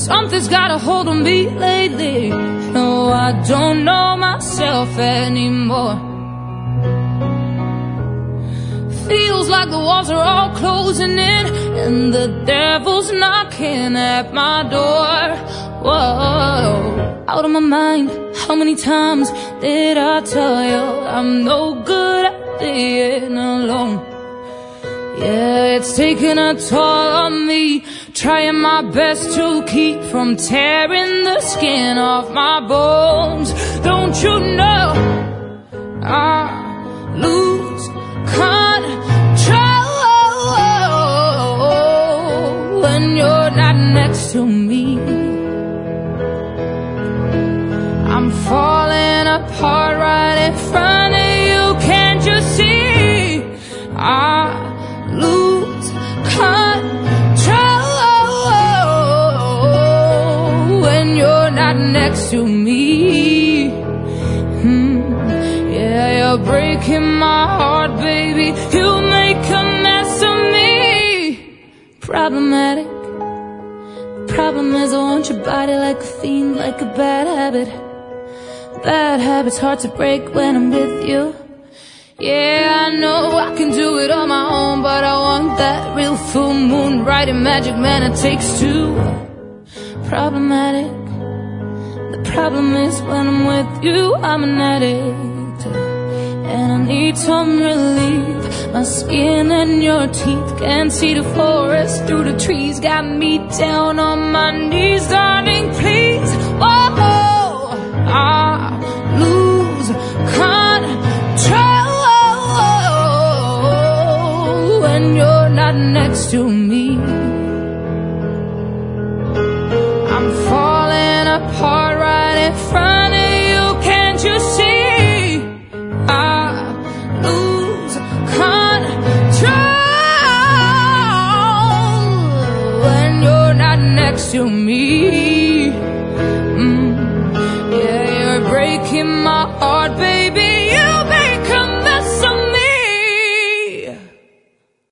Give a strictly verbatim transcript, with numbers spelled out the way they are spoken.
Something's got a hold on me lately. No, I don't know myself anymore. Feels like the walls are all closing in and the devil's knocking at my door. Whoa, out of my mind. How many times did I tell you I'm no good at being alone? Yeah, it's taking a toll on me, trying my best to keep from tearing the skin off my bones. Don't you know I lose control when you're not next to me? I'm falling apart right in front of you. Can't you see? I lose control when you're not next to me. hmm. Yeah, you're breaking my heart, baby. You make a mess of me. Problematic. The problem is I want your body like a fiend, like a bad habit. Bad habits hard to break when I'm with you. Yeah, I know I can do it on my own, but I want that real full moon, right and magic, man, it takes two. Problematic. The problem is when I'm with you, I'm an addict, and I need some relief. My skin and your teeth can't see the forest through the trees. Got me down on my knees, darling, please. Whoa, I lose control when you're not next to me. I'm falling apart right in front of you. Can't you see? I lose control when you're not next to me.